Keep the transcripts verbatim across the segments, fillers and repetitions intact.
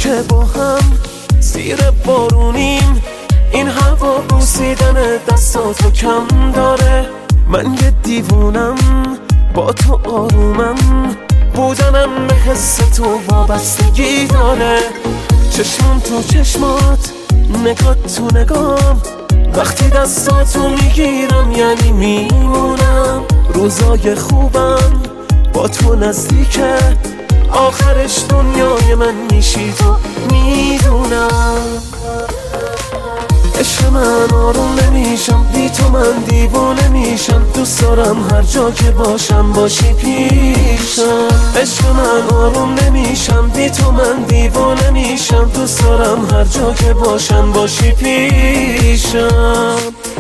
که با هم زیر بارونیم، این هوا بوسیدن دستاتو کم داره. من یه دیوونم با تو آرومم، بودنم به حس تو وابستگی داره. چشمم تو چشمات، نگاه تو نگام، وقتی دستاتو میگیرم یعنی میمونم. روزای خوبم با تو نزدیکه، آخرش دنیای من میشی تو میدونم. عشق من آروم نمیشم بی تو، من دیوانه میشم. دوست دارم هر جا که باشم باشی پیشم. عشق من آروم نمیشم بی تو، من دیوانه میشم. دوست دارم هر جا که باشم باشی پیشم.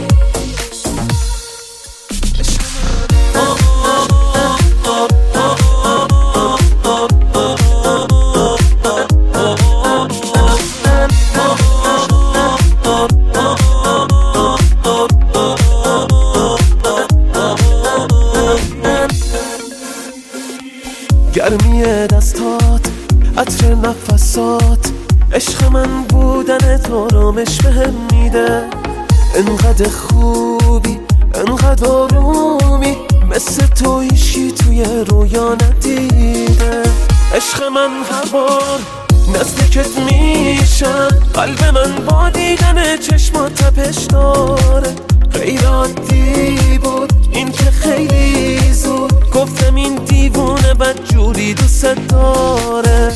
گرمی دستات، عطر نفسات، عشق من بودن تو آرامش بهم میده. انقدر خوبی، انقدر آرومی، مثل تو هیچی توی رویا ندیده. عشق من هر بار نزدیکت میشم، قلب من با دیدن چشمات تپش داره. غیر عادی بود این که خیلی زود گفتم این دیوونه بدجوری دوست داره.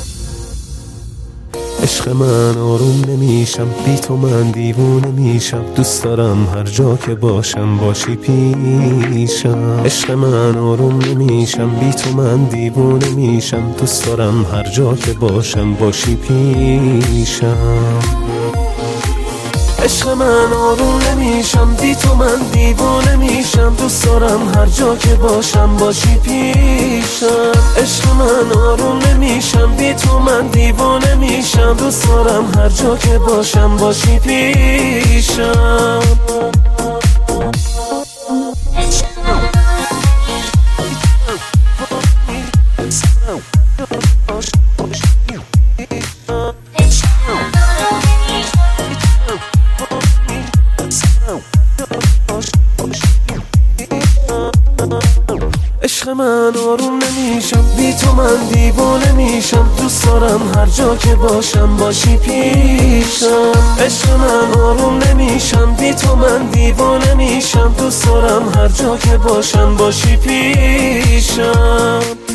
عشق من آروم نمیشم بی تو، من دیوونه میشم. دوست دارم هر جا که باشم باشی پیشم. عشق من آروم نمیشم بی تو، من دیوونه میشم. دوست دارم هر جا که باشم باشی پیشم. عشق من آروم نمیشم بی تو، من دیوانه میشم. دوست دارم هر جا که باشم باشی پیشم. عشق من آروم نمیشم بی تو، من دیوانه میشم. دوست دارم هر جا که باشم باشی پیشم. عشق من آروم نمیشم بی تو، من دیوانه میشم. دوست دارم هر جا که باشم باشی پیشم. عشق من آروم نمیشم بی تو، من دیوانه میشم. دوست دارم هر جا که باشم باشی پیشم.